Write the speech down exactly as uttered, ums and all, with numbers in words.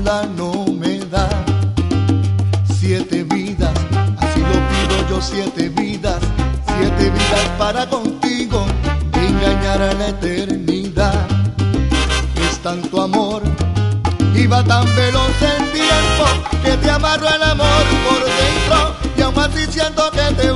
sola no me da. Siete vidas, así lo pido yo, siete vidas, siete vidas para contigo, engañar a la eternidad. Es tanto amor y va tan veloz el tiempo que te amarro el amor por dentro y aún así siento que te